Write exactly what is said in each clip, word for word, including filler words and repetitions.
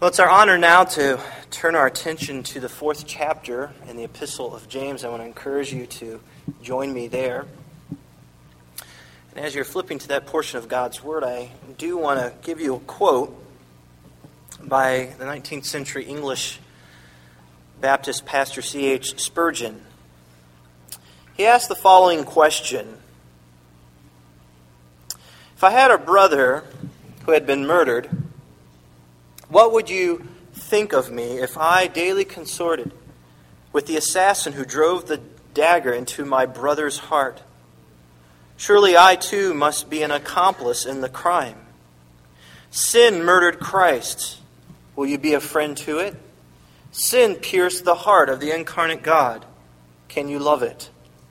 Well, it's our honor now to turn our attention to the fourth chapter in the Epistle of James. I want to encourage you to join me there. And as you're flipping to that portion of God's Word, I do want to give you a quote by the nineteenth century English Baptist pastor C H Spurgeon. He asked the following question: if I had a brother who had been murdered, what would you think of me if I daily consorted with the assassin who drove the dagger into my brother's heart? Surely I too must be an accomplice in the crime. Sin murdered Christ. Will you be a friend to it? Sin pierced the heart of the incarnate God. Can you love it?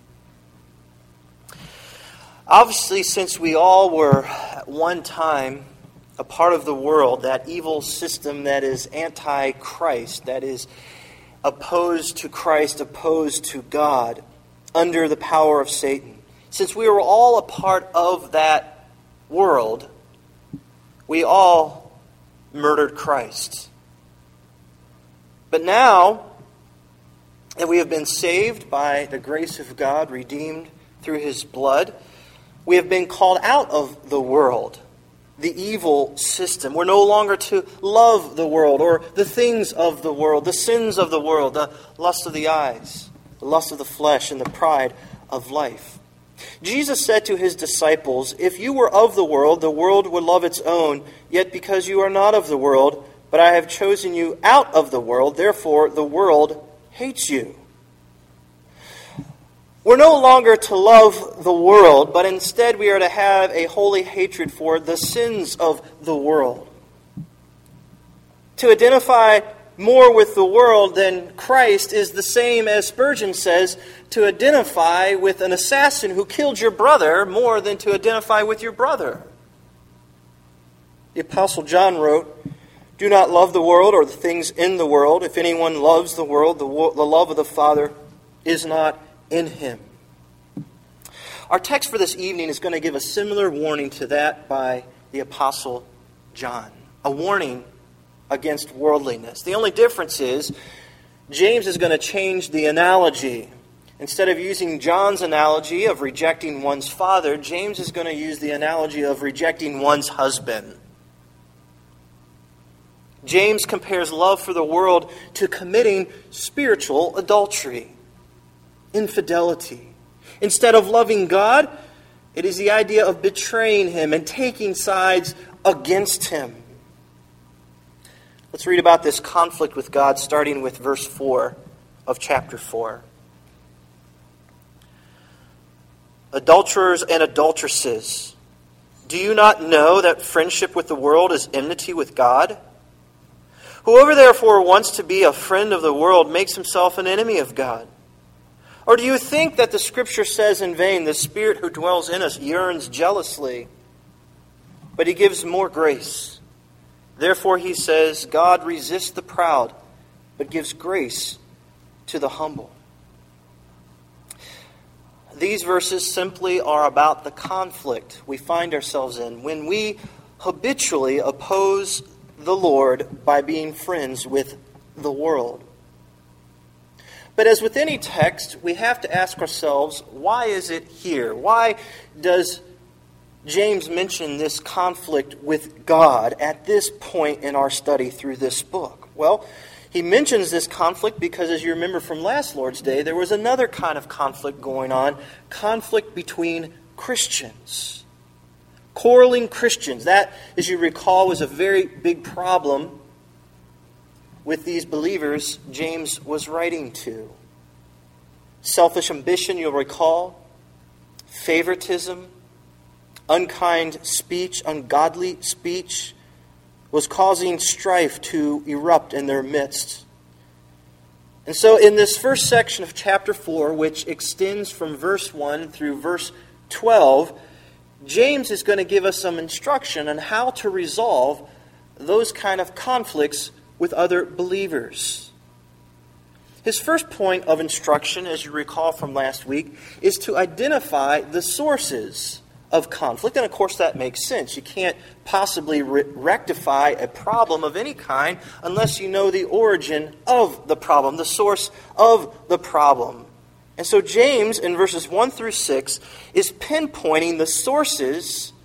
Obviously, since we all were at one time a part of the world, that evil system that is anti-Christ, that is opposed to Christ, opposed to God, under the power of Satan. Since we were all a part of that world, we all murdered Christ. But now that we have been saved by the grace of God, redeemed through His blood, we have been called out of the world, the evil system. We're no longer to love the world or the things of the world, the sins of the world, the lust of the eyes, the lust of the flesh, and the pride of life. Jesus said to His disciples, if you were of the world, the world would love its own. Yet because you are not of the world, but I have chosen you out of the world, therefore the world hates you. We're no longer to love the world, but instead we are to have a holy hatred for the sins of the world. To identify more with the world than Christ is the same as Spurgeon says, to identify with an assassin who killed your brother more than to identify with your brother. The Apostle John wrote, do not love the world or the things in the world. If anyone loves the world, the, wo- the love of the Father is not in him. Our text for this evening is going to give a similar warning to that by the Apostle John. A warning against worldliness. The only difference is James is going to change the analogy. Instead of using John's analogy of rejecting one's father, James is going to use the analogy of rejecting one's husband. James compares love for the world to committing spiritual adultery, infidelity. Instead of loving God, it is the idea of betraying Him and taking sides against Him. Let's read about this conflict with God, starting with verse four of chapter four. Adulterers and adulteresses, do you not know that friendship with the world is enmity with God? Whoever therefore wants to be a friend of the world makes himself an enemy of God. Or do you think that the Scripture says in vain, the Spirit who dwells in us yearns jealously, but He gives more grace? Therefore He says, God resists the proud, but gives grace to the humble. These verses simply are about the conflict we find ourselves in when we habitually oppose the Lord by being friends with the world. But as with any text, we have to ask ourselves, why is it here? Why does James mention this conflict with God at this point in our study through this book? Well, he mentions this conflict because, as you remember from last Lord's Day, there was another kind of conflict going on, conflict between Christians. Quarreling Christians. That, as you recall, was a very big problem with these believers James was writing to. Selfish ambition, you'll recall. Favoritism. Unkind speech, ungodly speech was causing strife to erupt in their midst. And so in this first section of chapter four, which extends from verse one through verse twelve, James is going to give us some instruction on how to resolve those kind of conflicts with other believers. His first point of instruction, as you recall from last week, is to identify the sources of conflict. And of course that makes sense. You can't possibly re- rectify a problem of any kind unless you know the origin of the problem, the source of the problem. And so James, in verses one through six, is pinpointing the sources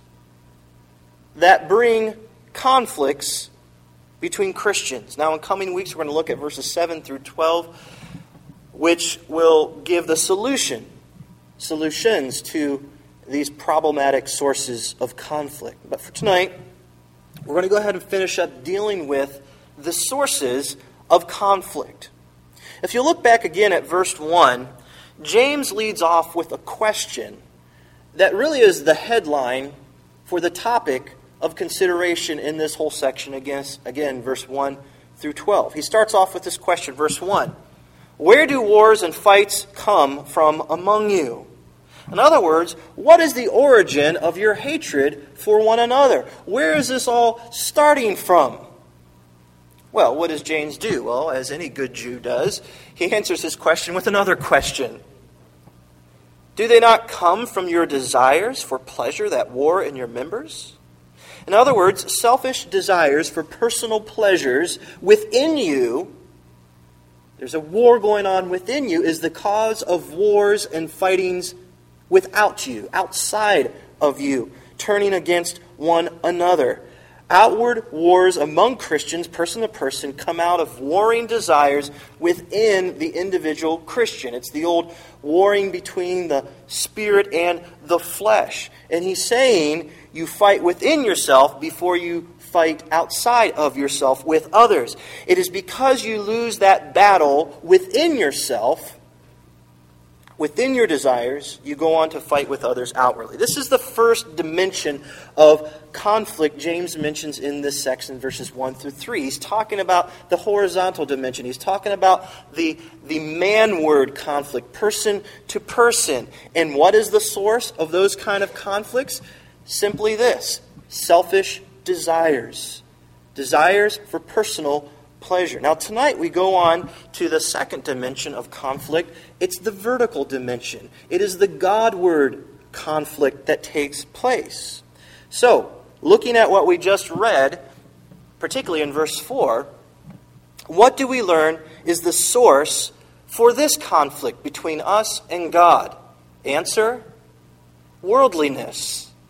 that bring conflicts between Christians. Now, in coming weeks, we're going to look at verses seven through twelve, which will give the solution, solutions to these problematic sources of conflict. But for tonight, we're going to go ahead and finish up dealing with the sources of conflict. If you look back again at verse one, James leads off with a question that really is the headline for the topic of consideration in this whole section, again, again, verse one through twelve. He starts off with this question, verse one. Where do wars and fights come from among you? In other words, what is the origin of your hatred for one another? Where is this all starting from? Well, what does James do? Well, as any good Jew does, he answers his question with another question. Do they not come from your desires for pleasure that war in your members? In other words, selfish desires for personal pleasures within you, there's a war going on within you, is the cause of wars and fightings without you, outside of you, turning against one another. Outward wars among Christians, person to person, come out of warring desires within the individual Christian. It's the old warring between the spirit and the flesh. And he's saying you fight within yourself before you fight outside of yourself with others. It is because you lose that battle within yourself, within your desires, you go on to fight with others outwardly. This is the first dimension of conflict James mentions in this section, verses one through three. He's talking about the horizontal dimension. He's talking about the, the manward conflict, person to person. And what is the source of those kind of conflicts? Simply this: selfish desires. Desires for personal pleasure. Now tonight we go on to the second dimension of conflict. It's the vertical dimension. It is the Godward conflict that takes place. So, looking at what we just read, particularly in verse four, what do we learn is the source for this conflict between us and God? Answer: worldliness.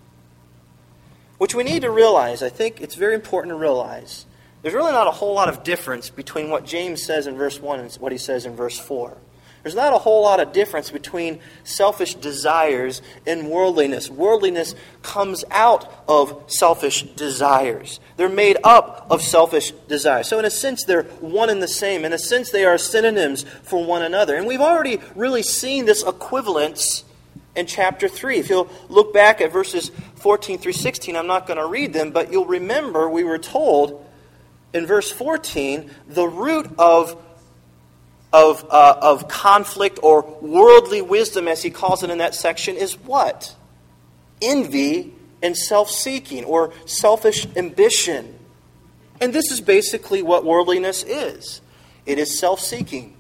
Which we need to realize, I think it's very important to realize, there's really not a whole lot of difference between what James says in verse one and what he says in verse four. There's not a whole lot of difference between selfish desires and worldliness. Worldliness comes out of selfish desires. They're made up of selfish desires. So in a sense, they're one and the same. In a sense, they are synonyms for one another. And we've already really seen this equivalence in chapter three. If you'll look back at verses fourteen through sixteen, I'm not going to read them, but you'll remember we were told in verse fourteen, the root of, of, uh, of conflict or worldly wisdom, as he calls it in that section, is what? Envy and self-seeking, or selfish ambition. And this is basically what worldliness is. It is self-seeking.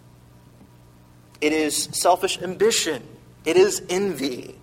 It is selfish ambition. It is envy.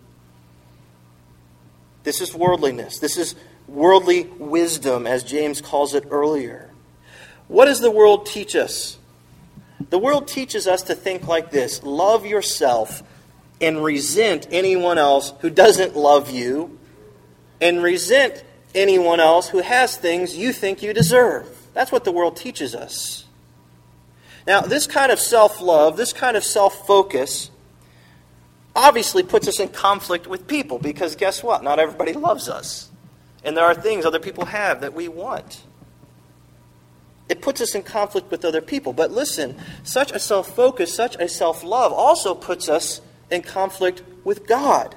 This is worldliness. This is worldly wisdom, as James calls it earlier. What does the world teach us? The world teaches us to think like this: love yourself and resent anyone else who doesn't love you, and resent anyone else who has things you think you deserve. That's what the world teaches us. Now, this kind of self-love, this kind of self-focus, obviously puts us in conflict with people, because guess what? Not everybody loves us. And there are things other people have that we want. It puts us in conflict with other people. But listen, such a self-focus, such a self-love also puts us in conflict with God.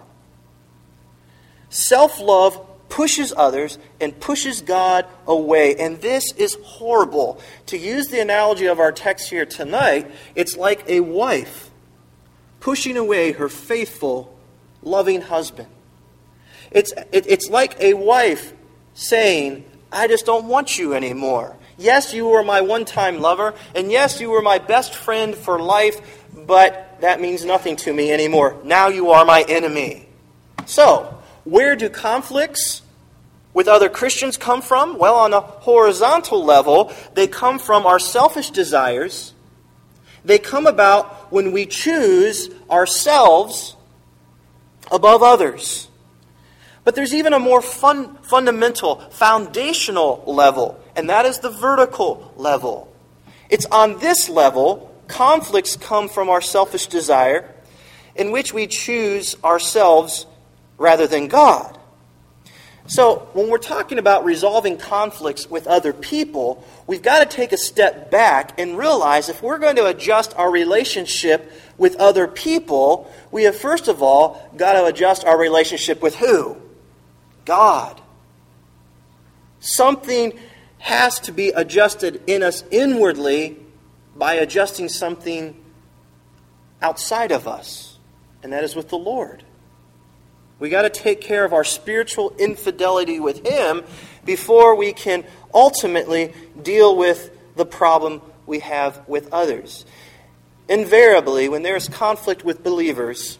Self-love pushes others and pushes God away. And this is horrible. To use the analogy of our text here tonight, it's like a wife pushing away her faithful, loving husband. It's, it, it's like a wife saying, I just don't want you anymore. Yes, you were my one-time lover, and yes, you were my best friend for life, but that means nothing to me anymore. Now you are my enemy. So, Where do conflicts with other Christians come from? Well, on a horizontal level, they come from our selfish desires. They come about when we choose ourselves above others. But there's even a more fun, fundamental, foundational level, and that is the vertical level. It's on this level, conflicts come from our selfish desire, in which we choose ourselves rather than God. So, when we're talking about resolving conflicts with other people, we've got to take a step back and realize if we're going to adjust our relationship with other people, we have first of all got to adjust our relationship with who? God. Something has to be adjusted in us inwardly by adjusting something outside of us, and that is with the Lord. We got to take care of our spiritual infidelity with Him before we can ultimately deal with the problem we have with others. Invariably, when there is conflict with believers,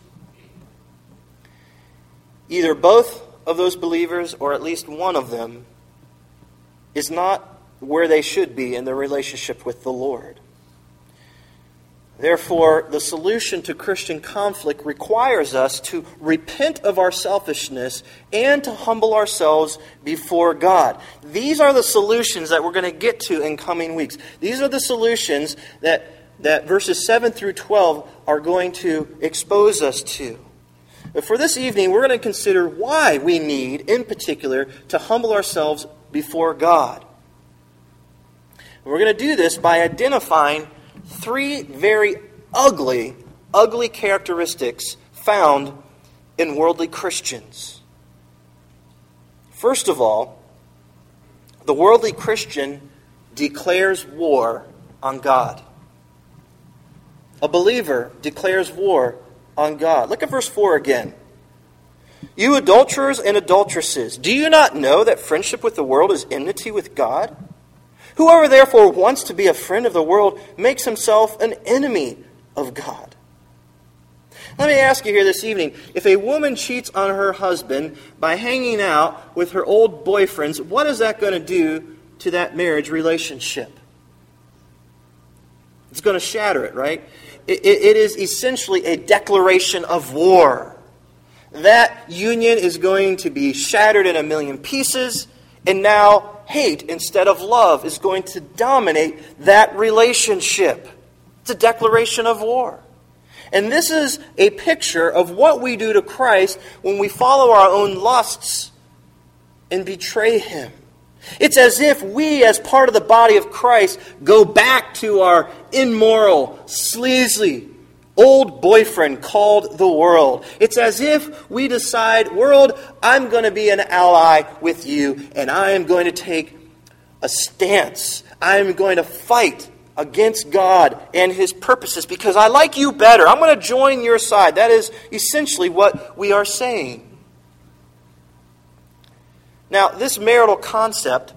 either both of those believers or at least one of them is not where they should be in their relationship with the Lord. Therefore, the solution to Christian conflict requires us to repent of our selfishness and to humble ourselves before God. These are the solutions that we're going to get to in coming weeks. These are the solutions that, that verses seven through twelve are going to expose us to. But for this evening, we're going to consider why we need, in particular, to humble ourselves before God. We're going to do this by identifying three very ugly, ugly characteristics found in worldly Christians. First of all, the worldly Christian declares war on God. A believer declares war on God. Look at verse four again. You adulterers and adulteresses, do you not know that friendship with the world is enmity with God? Whoever therefore wants to be a friend of the world makes himself an enemy of God. Let me ask you here this evening, if a woman cheats on her husband by hanging out with her old boyfriends, what is that going to do to that marriage relationship? It's going to shatter it, right? It, it, it is essentially a declaration of war. That union is going to be shattered in a million pieces, and now hate instead of love is going to dominate that relationship. It's a declaration of war. And this is a picture of what we do to Christ when we follow our own lusts and betray Him. It's as if we, as part of the body of Christ, go back to our immoral, sleazy, old boyfriend called the world. It's as if we decide, world, I'm going to be an ally with you, and I am going to take a stance. I am going to fight against God and His purposes because I like you better. I'm going to join your side. That is essentially what we are saying. Now, this marital concept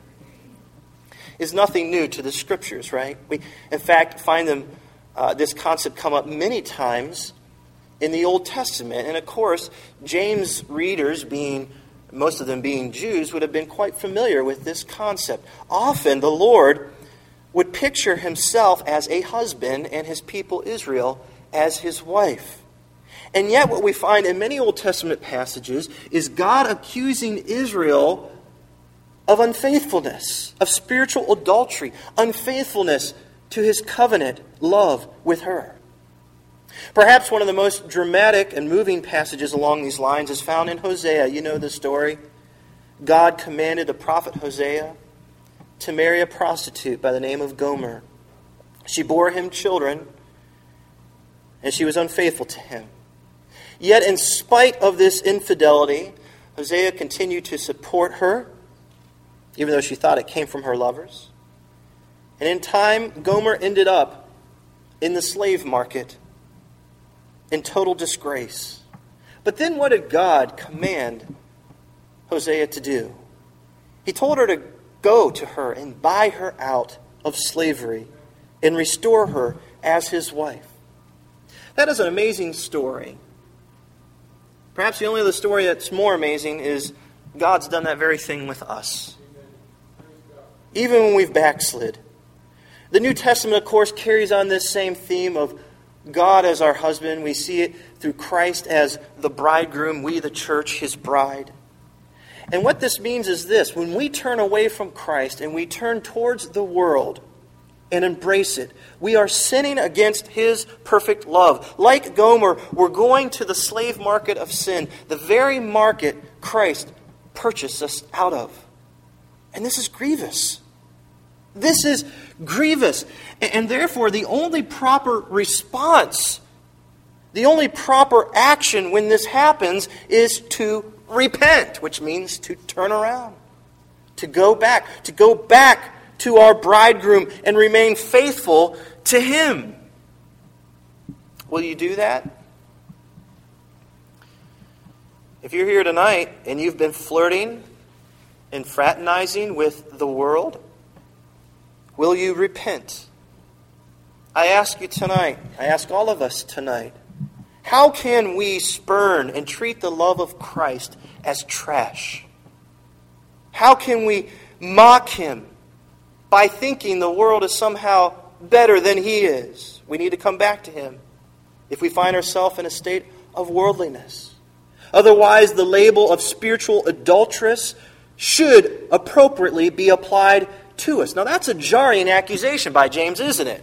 is nothing new to the Scriptures, right? We, in fact, find them Uh, this concept come up many times in the Old Testament. And of course, James' readers, being most of them being Jews, would have been quite familiar with this concept. Often the Lord would picture Himself as a husband and His people Israel as His wife. And yet what we find in many Old Testament passages is God accusing Israel of unfaithfulness, of spiritual adultery, unfaithfulness to His covenant love with her. Perhaps one of the most dramatic and moving passages along these lines is found in Hosea. You know the story. God commanded the prophet Hosea to marry a prostitute by the name of Gomer. She bore him children, and she was unfaithful to him. Yet in spite of this infidelity, Hosea continued to support her, even though she thought it came from her lovers. And in time, Gomer ended up in the slave market in total disgrace. But then what did God command Hosea to do? He told her to go to her and buy her out of slavery and restore her as his wife. That is an amazing story. Perhaps the only other story that's more amazing is God's done that very thing with us. Even when we've backslid. The New Testament, of course, carries on this same theme of God as our husband. We see it through Christ as the bridegroom, we the church, his bride. And what this means is this: when we turn away from Christ and we turn towards the world and embrace it, we are sinning against his perfect love. Like Gomer, we're going to the slave market of sin, the very market Christ purchased us out of. And this is grievous. This is grievous. And therefore, the only proper response, the only proper action when this happens is to repent, which means to turn around, to go back, to go back to our bridegroom and remain faithful to him. Will you do that? If you're here tonight and you've been flirting and fraternizing with the world, will you repent? I ask you tonight, I ask all of us tonight, how can we spurn and treat the love of Christ as trash? How can we mock him by thinking the world is somehow better than he is? We need to come back to him if we find ourselves in a state of worldliness. Otherwise, the label of spiritual adulteress should appropriately be applied to us. Now, that's a jarring accusation by James, isn't it?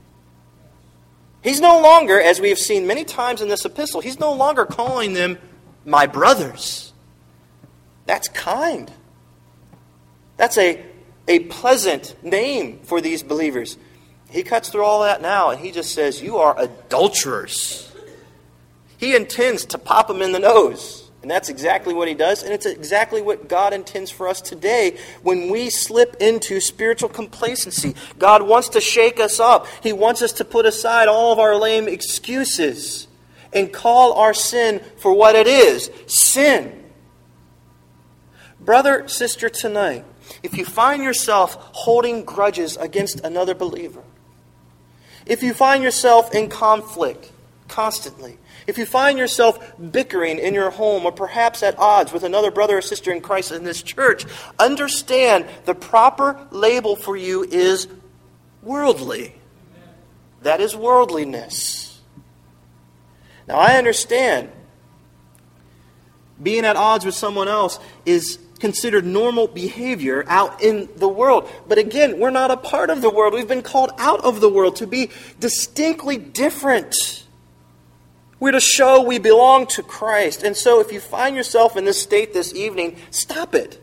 He's no longer, as we have seen many times in this epistle, he's no longer calling them my brothers. That's kind. That's a, a pleasant name for these believers. He cuts through all that now and he just says, you are adulterers. He intends to pop them in the nose. And that's exactly what he does. And it's exactly what God intends for us today when we slip into spiritual complacency. God wants to shake us up. He wants us to put aside all of our lame excuses and call our sin for what it is, sin. Brother, sister, tonight, if you find yourself holding grudges against another believer, if you find yourself in conflict constantly, if you find yourself bickering in your home or perhaps at odds with another brother or sister in Christ in this church, understand the proper label for you is worldly. That is worldliness. Now, I understand being at odds with someone else is considered normal behavior out in the world. But again, we're not a part of the world. We've been called out of the world to be distinctly different. We're to show we belong to Christ. And so if you find yourself in this state this evening, stop it.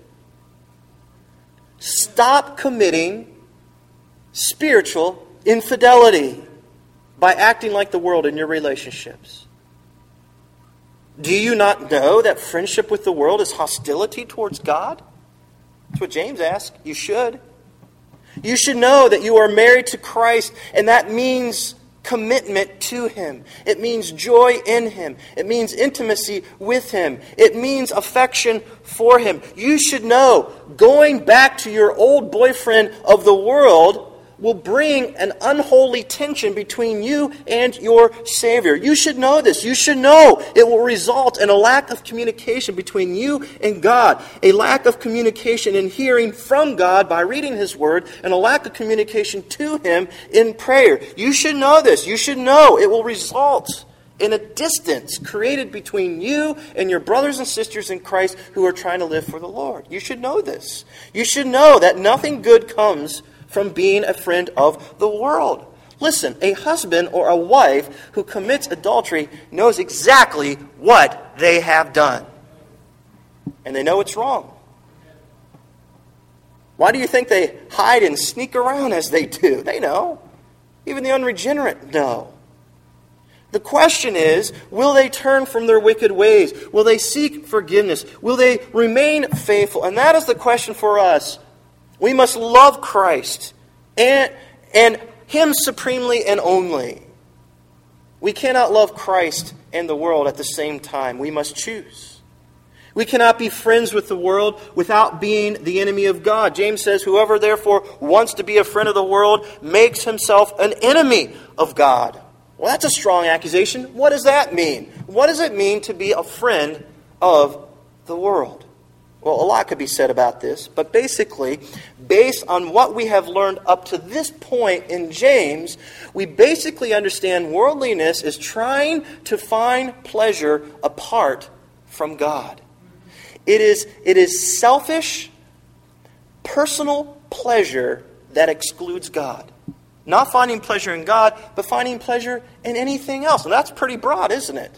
Stop committing spiritual infidelity by acting like the world in your relationships. Do you not know that friendship with the world is hostility towards God? That's what James asks. You should. You should know that you are married to Christ, and that means commitment to him. It means joy in him. It means intimacy with him. It means affection for him. You should know going back to your old boyfriend of the world will bring an unholy tension between you and your Savior. You should know this. You should know it will result in a lack of communication between you and God, a lack of communication in hearing from God by reading his word, and a lack of communication to him in prayer. You should know this. You should know it will result in a distance created between you and your brothers and sisters in Christ who are trying to live for the Lord. You should know this. You should know that nothing good comes from being a friend of the world. Listen, a husband or a wife who commits adultery knows exactly what they have done. And they know it's wrong. Why do you think they hide and sneak around as they do? They know. Even the unregenerate know. The question is, will they turn from their wicked ways? Will they seek forgiveness? Will they remain faithful? And that is the question for us. We must love Christ and, and him supremely and only. We cannot love Christ and the world at the same time. We must choose. We cannot be friends with the world without being the enemy of God. James says, whoever therefore wants to be a friend of the world makes himself an enemy of God. Well, that's a strong accusation. What does that mean? What does it mean to be a friend of the world? Well, a lot could be said about this, but basically, based on what we have learned up to this point in James, we basically understand worldliness is trying to find pleasure apart from God. It is, it is selfish, personal pleasure that excludes God. Not finding pleasure in God, but finding pleasure in anything else. And that's pretty broad, isn't it?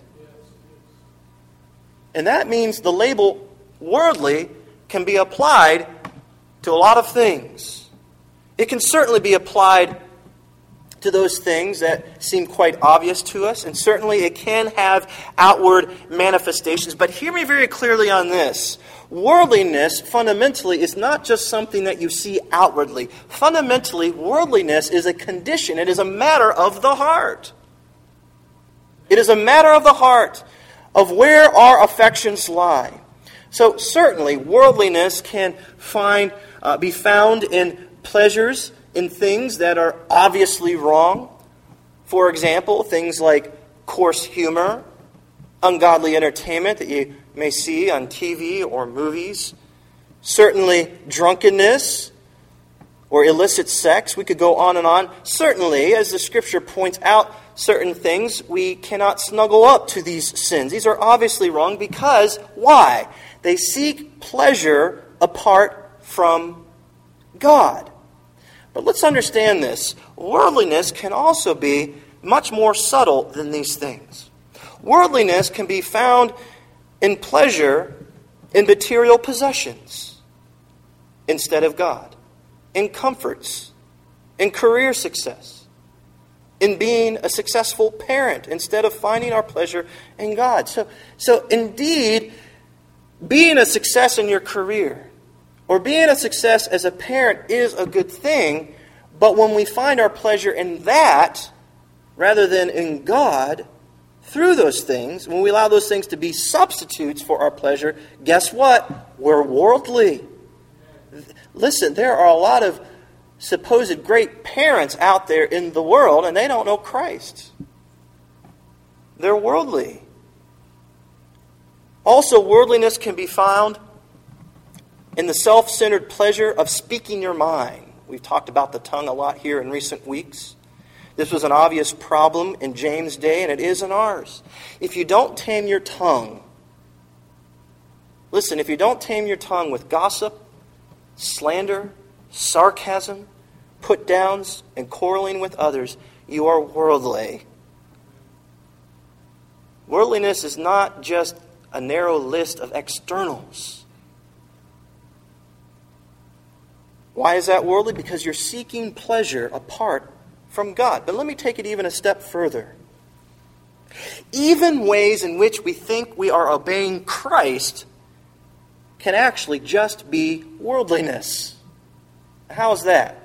And that means the label worldly can be applied to a lot of things. It can certainly be applied to those things that seem quite obvious to us, and certainly it can have outward manifestations. But hear me very clearly on this. Worldliness, fundamentally, is not just something that you see outwardly. Fundamentally, worldliness is a condition. It is a matter of the heart. It is a matter of the heart, of where our affections lie. So certainly, worldliness can find uh, be found in pleasures, in things that are obviously wrong. For example, things like coarse humor, ungodly entertainment that you may see on T V or movies. Certainly, drunkenness or illicit sex. We could go on and on. Certainly, as the Scripture points out, certain things we cannot snuggle up to these sins. These are obviously wrong because, why? They seek pleasure apart from God. But let's understand this. Worldliness can also be much more subtle than these things. Worldliness can be found in pleasure in material possessions instead of God, in comforts, in career success, in being a successful parent instead of finding our pleasure in God. So, so indeed, being a success in your career or being a success as a parent is a good thing, but when we find our pleasure in that rather than in God, through those things, when we allow those things to be substitutes for our pleasure, guess what? We're worldly. Listen, there are a lot of supposed great parents out there in the world, and they don't know Christ. They're worldly. Also, worldliness can be found in the self-centered pleasure of speaking your mind. We've talked about the tongue a lot here in recent weeks. This was an obvious problem in James' day, and it is in ours. If you don't tame your tongue, listen, if you don't tame your tongue with gossip, slander, sarcasm, put-downs, and quarreling with others, you are worldly. Worldliness is not just a narrow list of externals. Why is that worldly? Because you're seeking pleasure apart from God. But let me take it even a step further. Even ways in which we think we are obeying Christ can actually just be worldliness. How is that?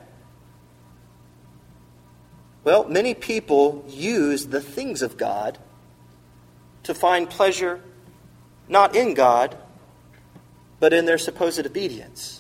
Well, many people use the things of God to find pleasure not in God, but in their supposed obedience.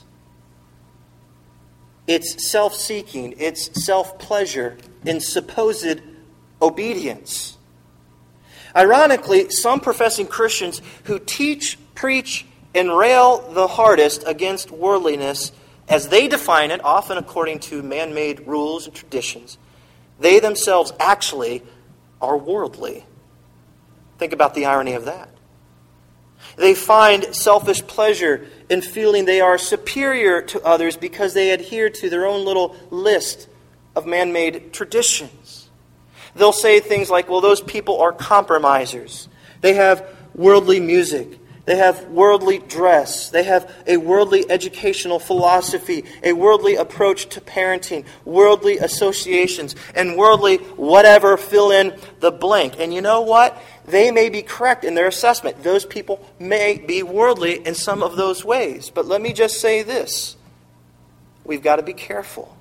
It's self-seeking, it's self-pleasure in supposed obedience. Ironically, some professing Christians who teach, preach, and rail the hardest against worldliness, as they define it, often according to man-made rules and traditions, they themselves actually are worldly. Think about the irony of that. They find selfish pleasure in feeling they are superior to others because they adhere to their own little list of man-made traditions. They'll say things like, well, those people are compromisers. They have worldly music. They have worldly dress. They have a worldly educational philosophy, a worldly approach to parenting, worldly associations, and worldly whatever, fill in the blank. And you know what? They may be correct in their assessment. Those people may be worldly in some of those ways. But let me just say this. We've got to be careful.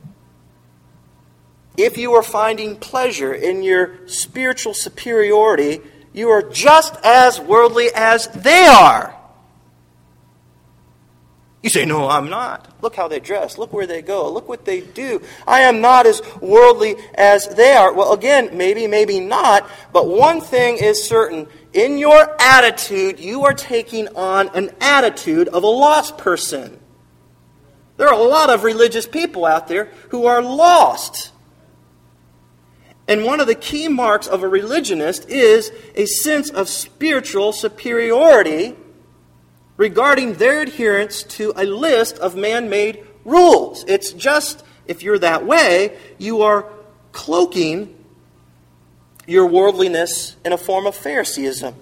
If you are finding pleasure in your spiritual superiority, you are just as worldly as they are. You say, no, I'm not. Look how they dress. Look where they go. Look what they do. I am not as worldly as they are. Well, again, maybe, maybe not. But one thing is certain. In your attitude, you are taking on an attitude of a lost person. There are a lot of religious people out there who are lost. And one of the key marks of a religionist is a sense of spiritual superiority regarding their adherence to a list of man-made rules. It's just, if you're that way, you are cloaking your worldliness in a form of Phariseeism.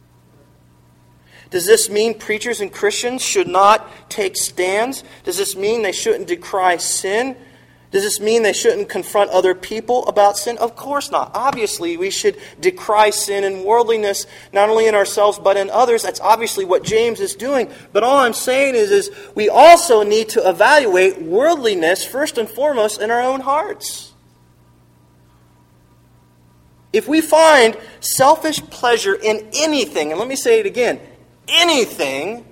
Does this mean preachers and Christians should not take stands? Does this mean they shouldn't decry sin? Does this mean they shouldn't confront other people about sin? Of course not. Obviously, we should decry sin and worldliness, not only in ourselves but in others. That's obviously what James is doing. But all I'm saying is, is we also need to evaluate worldliness first and foremost in our own hearts. If we find selfish pleasure in anything, and let me say it again, anything,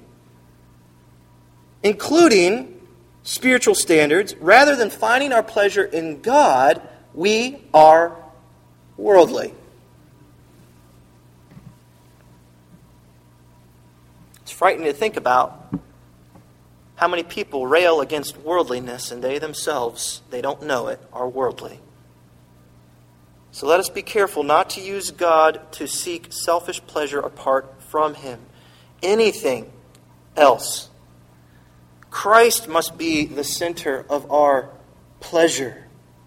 including spiritual standards, rather than finding our pleasure in God, we are worldly. It's frightening to think about how many people rail against worldliness and they themselves, they don't know it, are worldly. So let us be careful not to use God to seek selfish pleasure apart from Him. Anything else, Christ must be the center of our pleasure.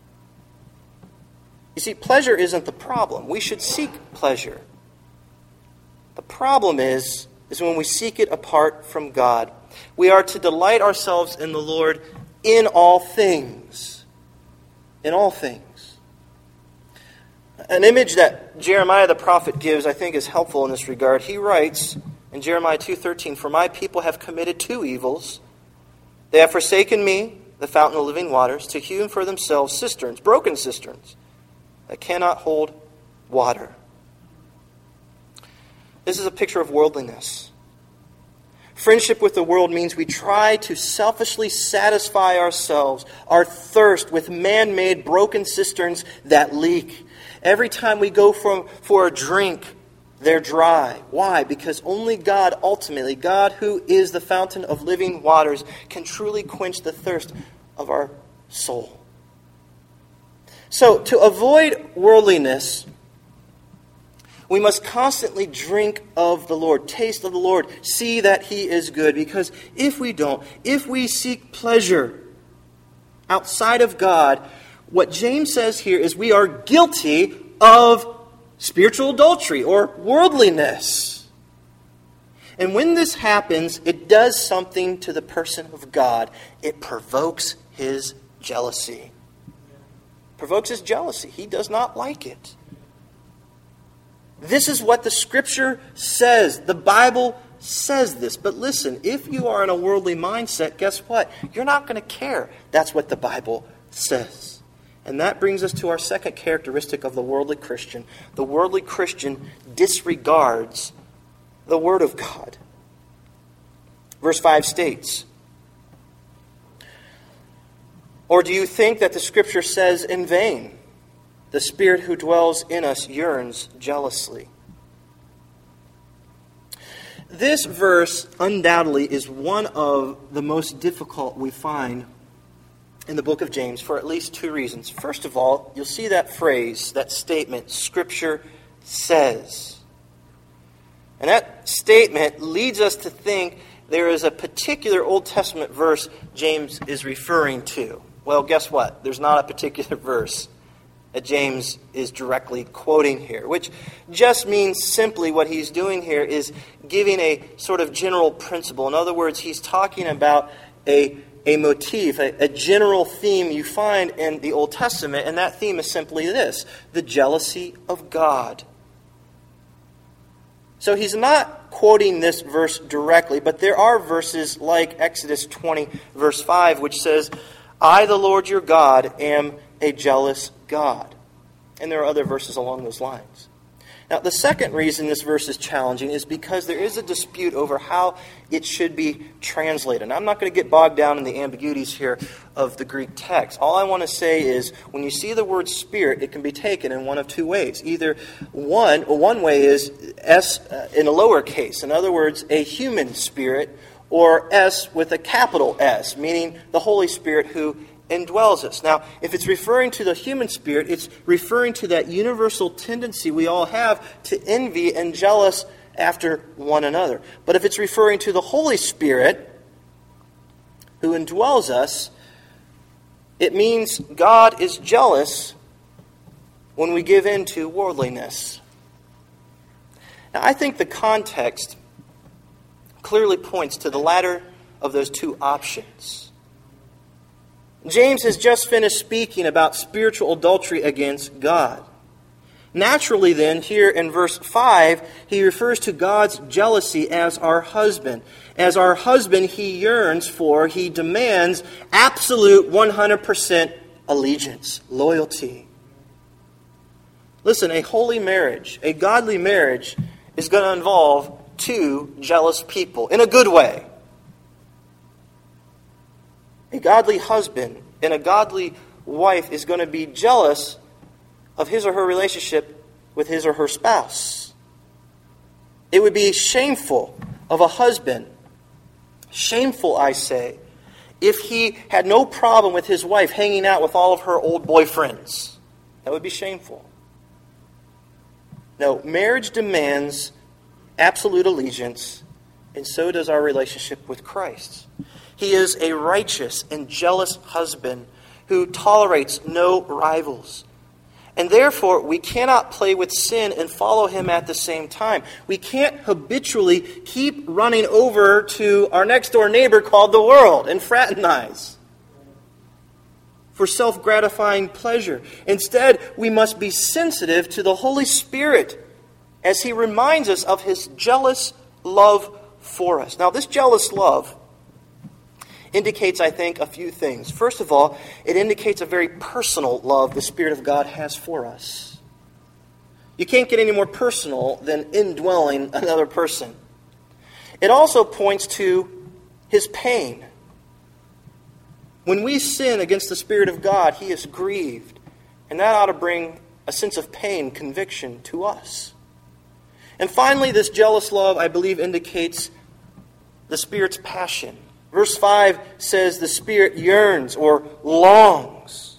You see, pleasure isn't the problem. We should seek pleasure. The problem is, is when we seek it apart from God. We are to delight ourselves in the Lord in all things. In all things. An image that Jeremiah the prophet gives, I think, is helpful in this regard. He writes in Jeremiah two thirteen, "For my people have committed two evils. They have forsaken me, the fountain of living waters, to hew for themselves cisterns, broken cisterns, that cannot hold water." This is a picture of worldliness. Friendship with the world means we try to selfishly satisfy ourselves, our thirst, with man-made broken cisterns that leak. Every time we go for, for a drink, they're dry. Why? Because only God, ultimately, God who is the fountain of living waters, can truly quench the thirst of our soul. So, to avoid worldliness, we must constantly drink of the Lord, taste of the Lord, see that He is good. Because if we don't, if we seek pleasure outside of God, what James says here is we are guilty of spiritual adultery or worldliness. And when this happens, it does something to the person of God. It provokes His jealousy. Provokes His jealousy. He does not like it. This is what the Scripture says. The Bible says this. But listen, if you are in a worldly mindset, guess what? You're not going to care. That's what the Bible says. And that brings us to our second characteristic of the worldly Christian. The worldly Christian disregards the Word of God. Verse five states, "Or do you think that the Scripture says in vain, the Spirit who dwells in us yearns jealously?" This verse undoubtedly is one of the most difficult we find in the book of James for at least two reasons. First of all, you'll see that phrase, that statement, Scripture says. And that statement leads us to think there is a particular Old Testament verse James is referring to. Well, guess what? There's not a particular verse that James is directly quoting here, which just means simply what he's doing here is giving a sort of general principle. In other words, he's talking about a A motif, a, a general theme you find in the Old Testament, and that theme is simply this: the jealousy of God. So he's not quoting this verse directly, but there are verses like Exodus twenty, verse five, which says, "I, the Lord your God, am a jealous God." And there are other verses along those lines. Now, the second reason this verse is challenging is because there is a dispute over how it should be translated. And I'm not going to get bogged down in the ambiguities here of the Greek text. All I want to say is, when you see the word spirit, it can be taken in one of two ways. Either one, or one way is S uh, in a lowercase. In other words, a human spirit, or S with a capital S, meaning the Holy Spirit who indwells us. Now, if it's referring to the human spirit, it's referring to that universal tendency we all have to envy and jealous after one another. But if it's referring to the Holy Spirit who indwells us, it means God is jealous when we give in to worldliness. Now, I think the context clearly points to the latter of those two options. James has just finished speaking about spiritual adultery against God. Naturally then, here in verse five, he refers to God's jealousy as our husband. As our husband, he yearns for, he demands absolute one hundred percent allegiance, loyalty. Listen, a holy marriage, a godly marriage, is going to involve two jealous people, in a good way. A godly husband and a godly wife is going to be jealous of his or her relationship with his or her spouse. It would be shameful of a husband, shameful, I say, if he had no problem with his wife hanging out with all of her old boyfriends. That would be shameful. No, marriage demands absolute allegiance, and so does our relationship with Christ. He is a righteous and jealous husband who tolerates no rivals. And therefore, we cannot play with sin and follow him at the same time. We can't habitually keep running over to our next door neighbor called the world and fraternize for self-gratifying pleasure. Instead, we must be sensitive to the Holy Spirit as he reminds us of his jealous love for us. Now, this jealous love indicates, I think, a few things. First of all, it indicates a very personal love the Spirit of God has for us. You can't get any more personal than indwelling another person. It also points to his pain. When we sin against the Spirit of God, he is grieved. And that ought to bring a sense of pain, conviction to us. And finally, this jealous love, I believe, indicates the Spirit's passion. Verse five says the Spirit yearns or longs.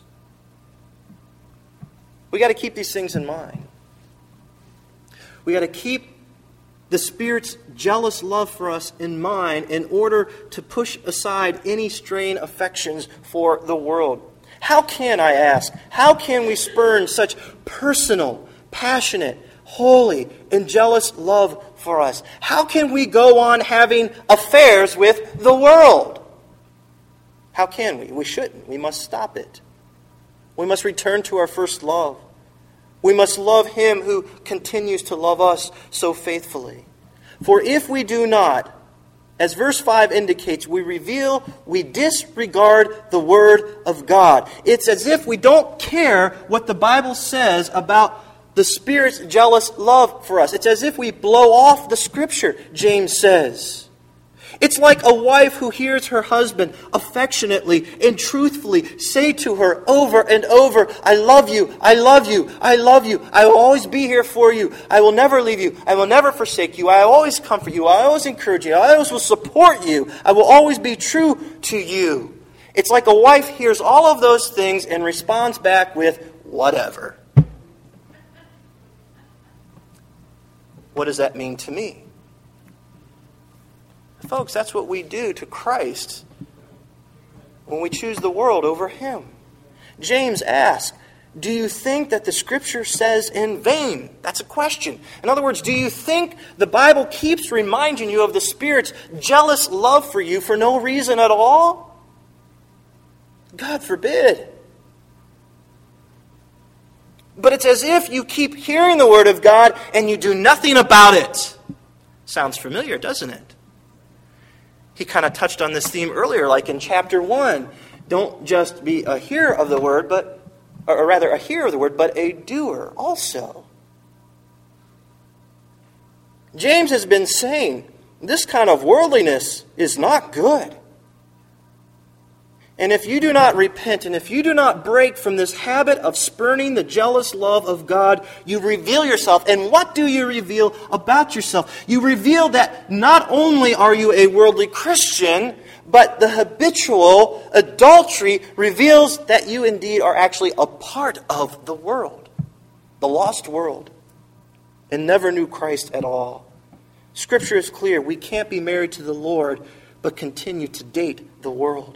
We got to keep these things in mind. We got to keep the Spirit's jealous love for us in mind in order to push aside any straying affections for the world. How can, I ask, how can we spurn such personal, passionate, holy, and jealous love for us? How can we go on having affairs with the world? How can we? We shouldn't. We must stop it. We must return to our first love. We must love him who continues to love us so faithfully. For if we do not, as verse five indicates, we reveal, we disregard the Word of God. It's as if we don't care what the Bible says about the Spirit's jealous love for us. It's as if we blow off the Scripture, James says. It's like a wife who hears her husband affectionately and truthfully say to her over and over, I love you, I love you, I love you. I will always be here for you. I will never leave you. I will never forsake you. I will always comfort you. I always encourage you. I always will support you. I will always be true to you. It's like a wife hears all of those things and responds back with, whatever. What does that mean to me? Folks, that's what we do to Christ when we choose the world over him. James asks, do you think that the Scripture says in vain? That's a question. In other words, do you think the Bible keeps reminding you of the Spirit's jealous love for you for no reason at all? God forbid. But it's as if you keep hearing the Word of God and you do nothing about it. Sounds familiar, doesn't it? He kind of touched on this theme earlier, like in chapter one. Don't just be a hearer of the Word, but, or rather a hearer of the Word, but a doer also. James has been saying this kind of worldliness is not good. And if you do not repent, and if you do not break from this habit of spurning the jealous love of God, you reveal yourself. And what do you reveal about yourself? You reveal that not only are you a worldly Christian, but the habitual adultery reveals that you indeed are actually a part of the world, the lost world, and never knew Christ at all. Scripture is clear. We can't be married to the Lord, but continue to date the world.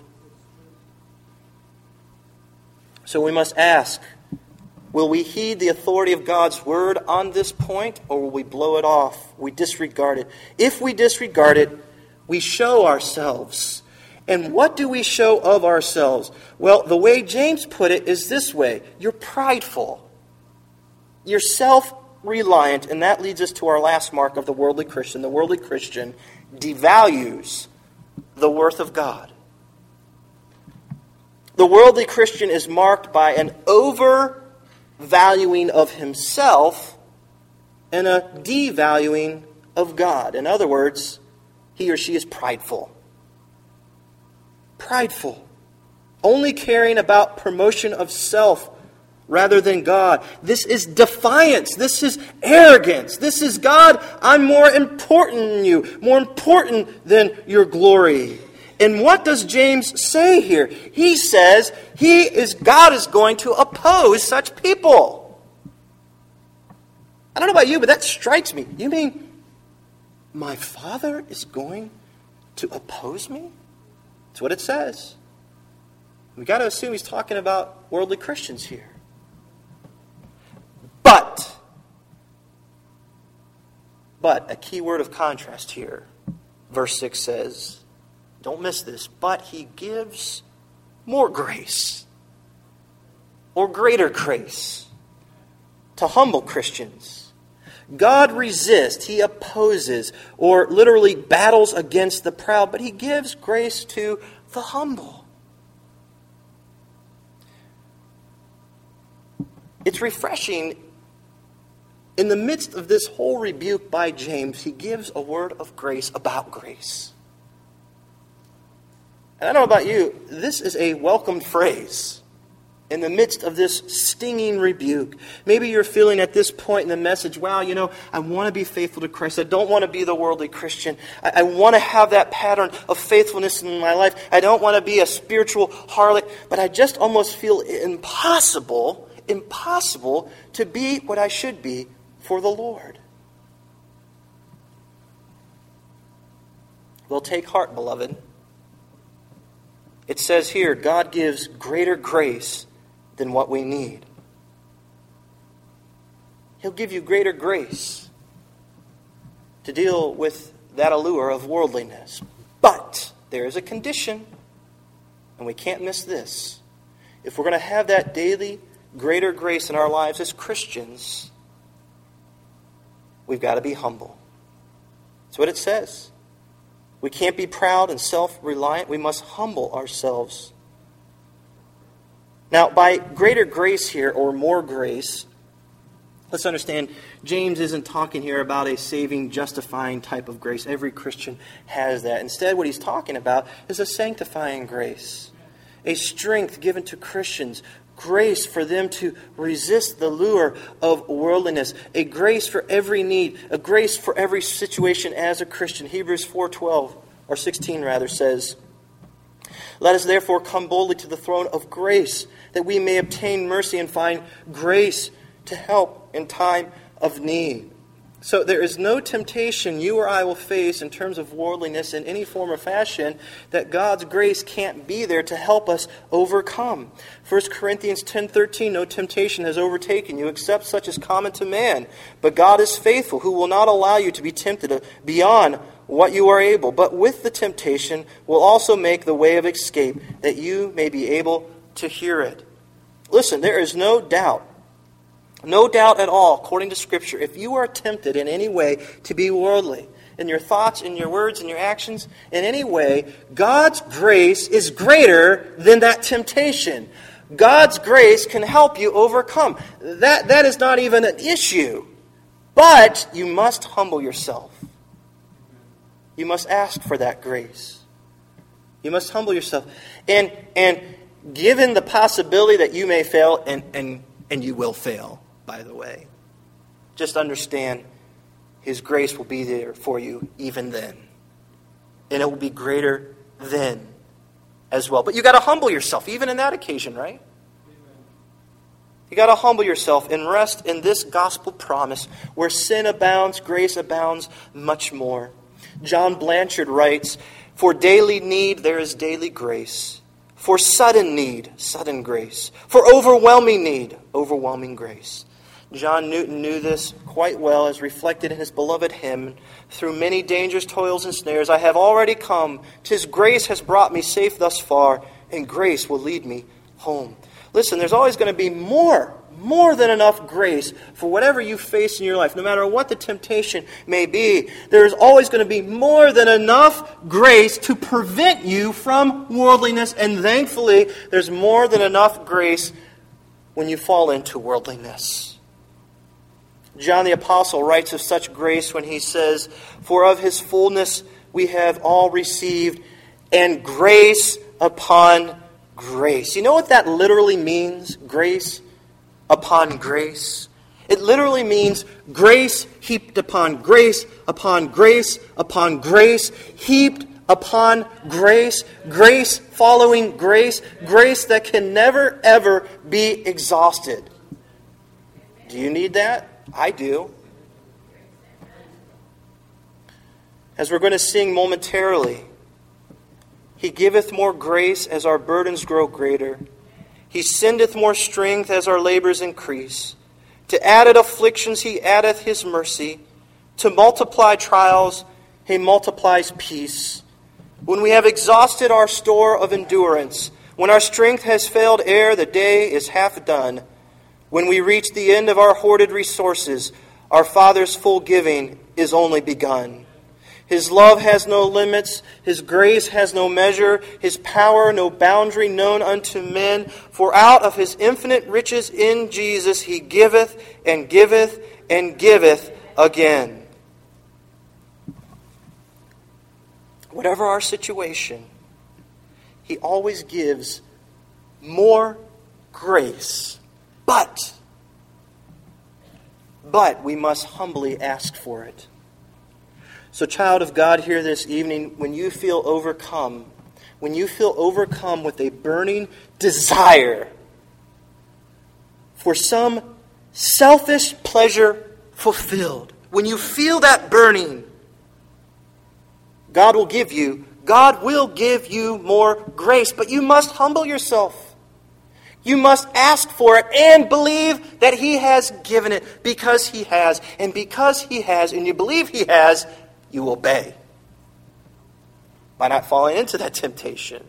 So we must ask, will we heed the authority of God's word on this point, or will we blow it off? We disregard it. If we disregard it, we show ourselves. And what do we show of ourselves? Well, the way James put it is this way. You're prideful. You're self-reliant, and that leads us to our last mark of the worldly Christian. The worldly Christian devalues the worth of God. The worldly Christian is marked by an overvaluing of himself and a devaluing of God. In other words, he or she is prideful. Prideful. Only caring about promotion of self rather than God. This is defiance. This is arrogance. This is, God, I'm more important than you, more important than your glory. And what does James say here? He says he is God is going to oppose such people. I don't know about you, but that strikes me. You mean my Father is going to oppose me? That's what it says. We've got to assume he's talking about worldly Christians here. But, but, a key word of contrast here. Verse six says, don't miss this, but he gives more grace or greater grace to humble Christians. God resists, he opposes, or literally battles against the proud, but he gives grace to the humble. It's refreshing. In the midst of this whole rebuke by James, he gives a word of grace about grace. And I don't know about you, this is a welcomed phrase in the midst of this stinging rebuke. Maybe you're feeling at this point in the message, wow, you know, I want to be faithful to Christ. I don't want to be the worldly Christian. I, I want to have that pattern of faithfulness in my life. I don't want to be a spiritual harlot, but I just almost feel impossible, impossible to be what I should be for the Lord. Well, take heart, beloved. It says here, God gives greater grace than what we need. He'll give you greater grace to deal with that allure of worldliness. But there is a condition, and we can't miss this. If we're going to have that daily greater grace in our lives as Christians, we've got to be humble. That's what it says. We can't be proud and self-reliant. We must humble ourselves. Now, by greater grace here, or more grace, let's understand, James isn't talking here about a saving, justifying type of grace. Every Christian has that. Instead, what he's talking about is a sanctifying grace. A strength given to Christians. Grace for them to resist the lure of worldliness. A grace for every need. A grace for every situation as a Christian. Hebrews four twelve, or sixteen rather, says, let us therefore come boldly to the throne of grace, that we may obtain mercy and find grace to help in time of need. So there is no temptation you or I will face in terms of worldliness in any form or fashion that God's grace can't be there to help us overcome. First Corinthians ten thirteen, no temptation has overtaken you except such as common to man. But God is faithful, who will not allow you to be tempted beyond what you are able, but with the temptation will also make the way of escape, that you may be able to hear it. Listen, there is no doubt, no doubt at all, according to Scripture, if you are tempted in any way to be worldly, in your thoughts, in your words, in your actions, in any way, God's grace is greater than that temptation. God's grace can help you overcome. That, that is not even an issue. But you must humble yourself. You must ask for that grace. You must humble yourself. And and given the possibility that you may fail, and, and, and you will fail, by the way, just understand His grace will be there for you even then. And it will be greater then as well. But you got to humble yourself, even in that occasion, right? You got to humble yourself and rest in this gospel promise. Where sin abounds, grace abounds much more. John Blanchard writes, "For daily need there is daily grace. For sudden need, sudden grace. For overwhelming need, overwhelming grace." John Newton knew this quite well, as reflected in his beloved hymn, "Through many dangers, toils, and snares, I have already come. 'Tis grace has brought me safe thus far, and grace will lead me home." Listen, there's always going to be more, more than enough grace for whatever you face in your life, no matter what the temptation may be. There's always going to be more than enough grace to prevent you from worldliness, and thankfully, there's more than enough grace when you fall into worldliness. John the Apostle writes of such grace when he says, "For of His fullness we have all received, and grace upon grace." You know what that literally means? Grace upon grace. It literally means grace heaped upon grace, upon grace, upon grace, heaped upon grace, grace following grace, grace that can never, ever be exhausted. Do you need that? I do. As we're going to sing momentarily, He giveth more grace as our burdens grow greater. He sendeth more strength as our labors increase. To added afflictions He addeth His mercy. To multiply trials He multiplies peace. When we have exhausted our store of endurance, when our strength has failed ere the day is half done, when we reach the end of our hoarded resources, our Father's full giving is only begun. His love has no limits. His grace has no measure. His power no boundary known unto men. For out of His infinite riches in Jesus He giveth and giveth and giveth again. Whatever our situation, He always gives more grace. But, but we must humbly ask for it. So, child of God, here this evening, when you feel overcome, when you feel overcome with a burning desire for some selfish pleasure fulfilled, when you feel that burning, God will give you, God will give you more grace, but you must humble yourself. You must ask for it and believe that He has given it, because He has. And because He has, and you believe He has, you obey by not falling into that temptation.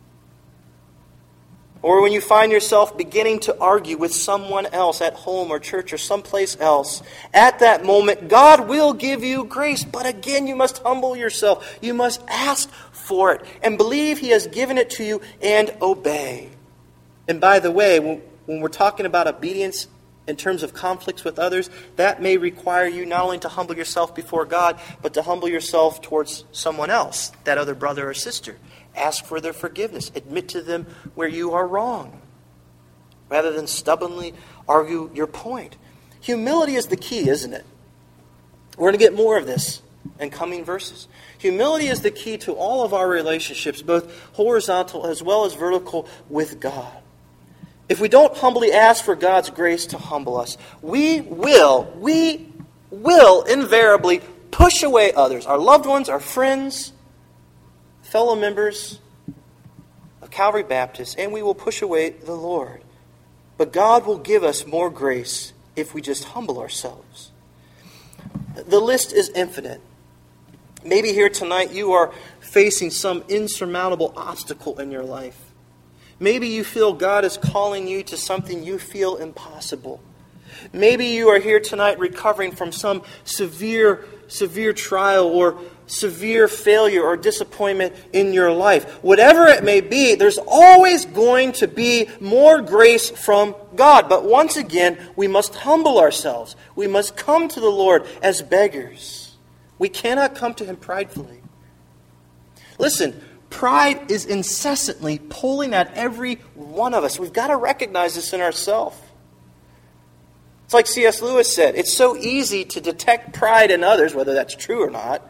Or when you find yourself beginning to argue with someone else at home or church or someplace else, at that moment, God will give you grace. But again, you must humble yourself. You must ask for it and believe He has given it to you and obey. And by the way, when, when we're talking about obedience in terms of conflicts with others, that may require you not only to humble yourself before God, but to humble yourself towards someone else, that other brother or sister. Ask for their forgiveness. Admit to them where you are wrong, rather than stubbornly argue your point. Humility is the key, isn't it? We're going to get more of this in coming verses. Humility is the key to all of our relationships, both horizontal as well as vertical with God. If we don't humbly ask for God's grace to humble us, we will, we will invariably push away others, our loved ones, our friends, fellow members of Calvary Baptist, and we will push away the Lord. But God will give us more grace if we just humble ourselves. The list is infinite. Maybe here tonight you are facing some insurmountable obstacle in your life. Maybe you feel God is calling you to something you feel impossible. Maybe you are here tonight recovering from some severe, severe trial or severe failure or disappointment in your life. Whatever it may be, there's always going to be more grace from God. But once again, we must humble ourselves. We must come to the Lord as beggars. We cannot come to Him pridefully. Listen, pride is incessantly pulling at every one of us. We've got to recognize this in ourselves. It's like C S Lewis said, it's so easy to detect pride in others, whether that's true or not.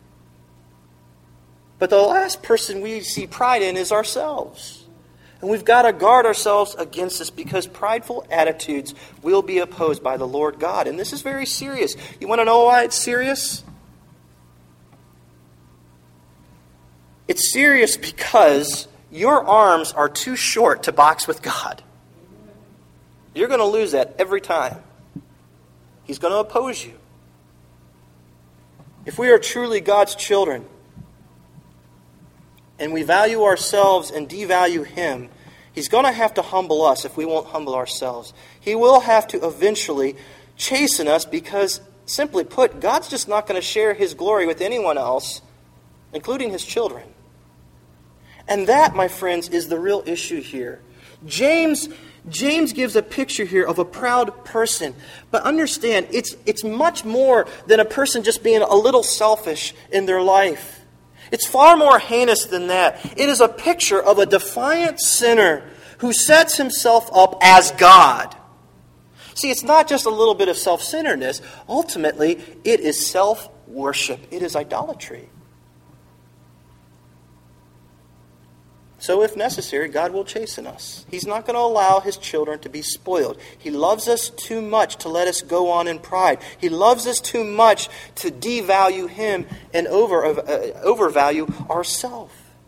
But the last person we see pride in is ourselves. And we've got to guard ourselves against this because prideful attitudes will be opposed by the Lord God. And this is very serious. You want to know why it's serious? It's serious because your arms are too short to box with God. You're going to lose that every time. He's going to oppose you. If we are truly God's children, and we value ourselves and devalue Him, He's going to have to humble us if we won't humble ourselves. He will have to eventually chasten us because, simply put, God's just not going to share His glory with anyone else, including His children. And that, my friends, is the real issue here. James, James gives a picture here of a proud person. But understand, it's, it's much more than a person just being a little selfish in their life. It's far more heinous than that. It is a picture of a defiant sinner who sets himself up as God. See, it's not just a little bit of self-centeredness. Ultimately, it is self-worship. It is idolatry. So if necessary, God will chasten us. He's not going to allow His children to be spoiled. He loves us too much to let us go on in pride. He loves us too much to devalue Him and over, uh, overvalue ourselves.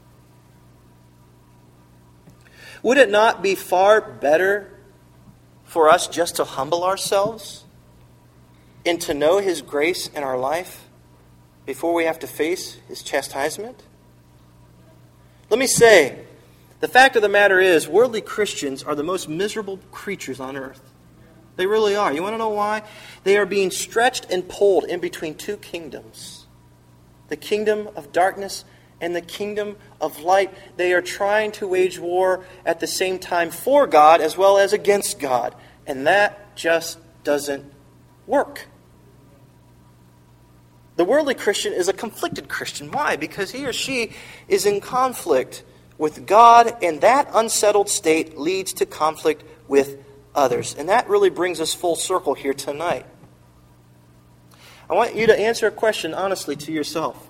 Would it not be far better for us just to humble ourselves and to know His grace in our life before we have to face His chastisement? Let me say, the fact of the matter is, worldly Christians are the most miserable creatures on earth. They really are. You want to know why? They are being stretched and pulled in between two kingdoms. The kingdom of darkness and the kingdom of light. They are trying to wage war at the same time for God as well as against God. And that just doesn't work. The worldly Christian is a conflicted Christian. Why? Because he or she is in conflict with God, and that unsettled state leads to conflict with others. And that really brings us full circle here tonight. I want you to answer a question honestly to yourself.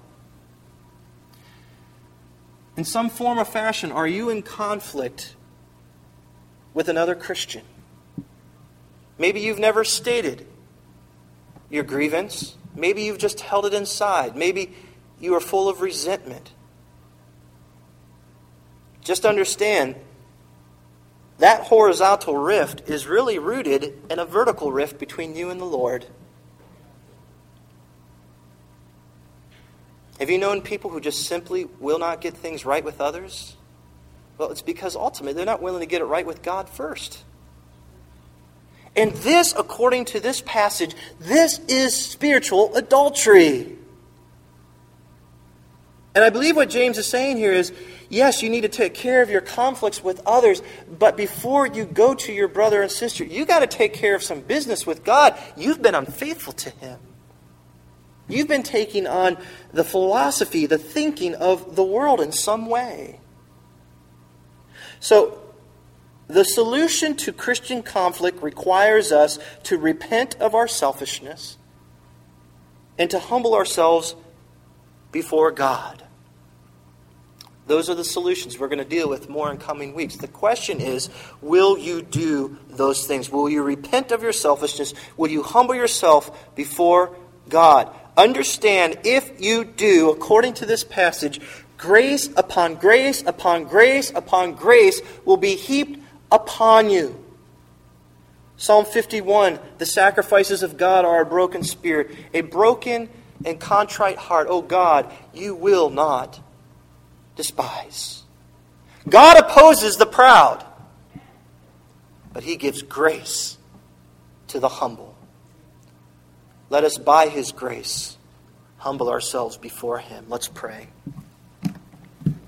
In some form or fashion, are you in conflict with another Christian? Maybe you've never stated your grievance. Maybe you've just held it inside. Maybe you are full of resentment. Just understand, that horizontal rift is really rooted in a vertical rift between you and the Lord. Have you known people who just simply will not get things right with others? Well, it's because ultimately they're not willing to get it right with God first. And this, according to this passage, this is spiritual adultery. And I believe what James is saying here is, yes, you need to take care of your conflicts with others, but before you go to your brother and sister, you got to take care of some business with God. You've been unfaithful to Him. You've been taking on the philosophy, the thinking of the world in some way. So, the solution to Christian conflict requires us to repent of our selfishness and to humble ourselves before God. Those are the solutions we're going to deal with more in coming weeks. The question is, will you do those things? Will you repent of your selfishness? Will you humble yourself before God? Understand, if you do, according to this passage, grace upon grace upon grace upon grace will be heaped upon you. Psalm fifty-one, the sacrifices of God are a broken spirit, a broken and contrite heart. Oh God, you will not despise. God opposes the proud, but He gives grace to the humble. Let us, by His grace, humble ourselves before him. Let's pray.